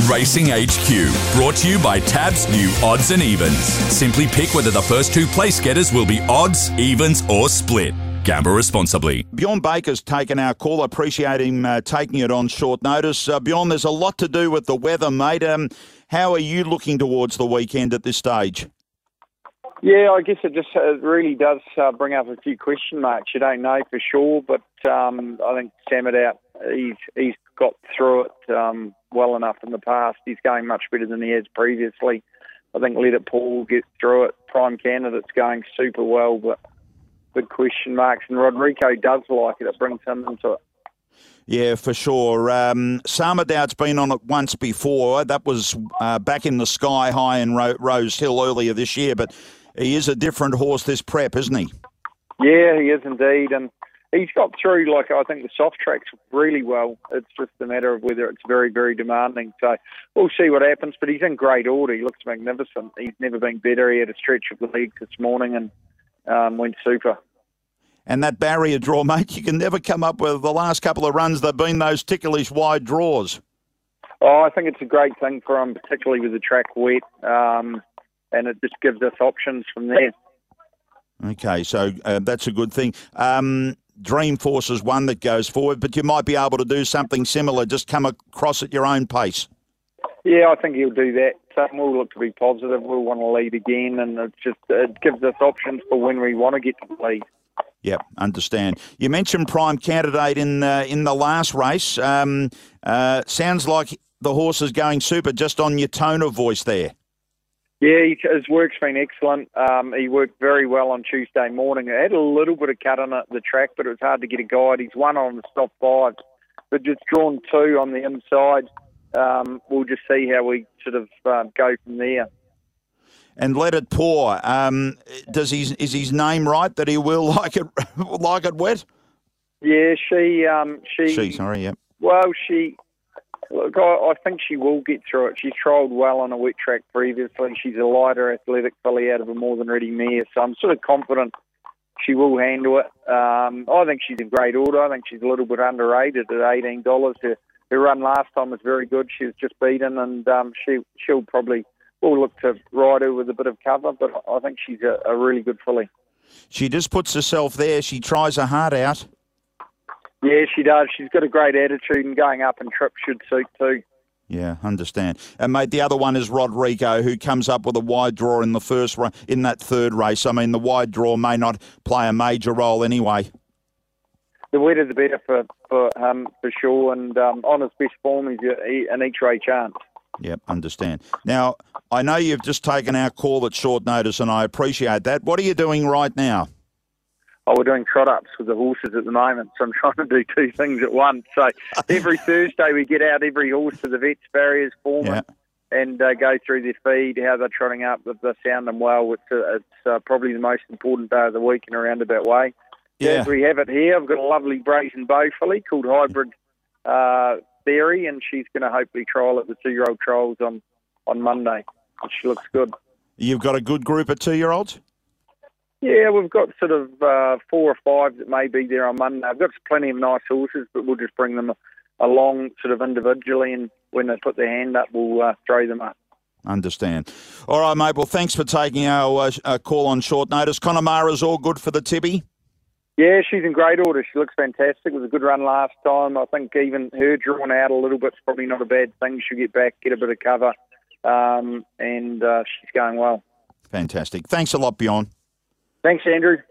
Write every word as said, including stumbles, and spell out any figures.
Racing H Q, brought to you by Tab's new Odds and Evens. Simply pick whether the first two place getters will be odds, evens or split. Gamble responsibly. Bjorn Baker's taken our call. I appreciate him uh, taking it on short notice. Uh, Bjorn, there's a lot to do with the weather, mate. Um, how are you looking towards the weekend at this stage? Yeah, I guess it just uh, really does uh, bring up a few question marks. You don't know for sure, but um, I think Sam it out. He's he's got through it um, well enough in the past. He's going much better than he has previously. I think Let It Paul get through it. Prime Candidate's going super well, but big question marks. And Rodrigo does like it. It brings him into it. Yeah, for sure. Um, Samardow's been on it once before. That was uh, back in the Sky High in Ro- Rose Hill earlier this year, but he is a different horse this prep, isn't he? Yeah, he is indeed. And he's got through, like, I think the soft tracks really well. It's just a matter of whether it's very, very demanding. So we'll see what happens. But he's in great order. He looks magnificent. He's never been better. He had a stretch of the legs this morning and um, went super. And that barrier draw, mate, you can never come up with the last couple of runs. They've been those ticklish wide draws. Oh, I think it's a great thing for him, particularly with the track wet. Um, and it just gives us options from there. Okay, so uh, that's a good thing. Um, Dreamforce is one that goes forward, but you might be able to do something similar, just come across at your own pace. Yeah, I think he'll do that. Um, we'll look to be positive. We'll want to lead again, and it just it gives us options for when we want to get to the lead. Yep, understand. You mentioned Prime Candidate in uh, in the last race. Um, uh, sounds like the horse is going super just on your tone of voice there. Yeah, he, his work's been excellent. Um, he worked very well on Tuesday morning. It had a little bit of cut on it, the track, but it was hard to get a guide. He's won on the stop five, but just drawn two on the inside. Um, we'll just see how we sort of uh, go from there. And Let It Pour. Um, does his is his name right that he will like it like it wet? Yeah, she um, she. She, sorry, yep. Well, she. Look, I, I think she will get through it. She's trialled well on a wet track previously. She's a lighter, athletic filly out of a more than ready mare, so I'm sort of confident she will handle it. Um, I think she's in great order. I think she's a little bit underrated at eighteen dollars. Her, her run last time was very good. She was just beaten, and um, she she'll probably. We'll look to ride her with a bit of cover, but I think she's a, a really good filly. She just puts herself there. She tries her heart out. Yeah, she does. She's got a great attitude, and going up and trip should suit too. Yeah, understand. And mate, the other one is Rodrigo, who comes up with a wide draw in the first ra- in that third race. I mean, the wide draw may not play a major role anyway. The wetter the better for for him for sure, and um, on his best form, he's a, an each-way chance. Yep, understand. Now, I know you've just taken our call at short notice, and I appreciate that. What are you doing right now? Oh, we're doing trot-ups with the horses at the moment, so I'm trying to do two things at once. So every Thursday we get out every horse to the vets, barriers, foreman, yeah. and uh, go through their feed, how they're trotting up, if they sound them well. It's, uh, it's uh, probably the most important day of the week in a roundabout way. Yeah. As we have it here, I've got a lovely brazen bow filly called Hybrid uh, Theory, and she's going to hopefully trial at the two-year-old trials on, on Monday. And she looks good. You've got a good group of two-year-olds? Yeah, we've got sort of uh, four or five that may be there on Monday. I've got plenty of nice horses, but we'll just bring them along sort of individually, and when they put their hand up, we'll uh, throw them up. Understand. All right, mate. Well, thanks for taking our uh, call on short notice. Connemara's all good for the Tibby? Yeah, she's in great order. She looks fantastic. It was a good run last time. I think even her drawn out a little bit is probably not a bad thing. She'll get back, get a bit of cover, um, and uh, she's going well. Fantastic. Thanks a lot, Bjorn. Thanks, Andrew.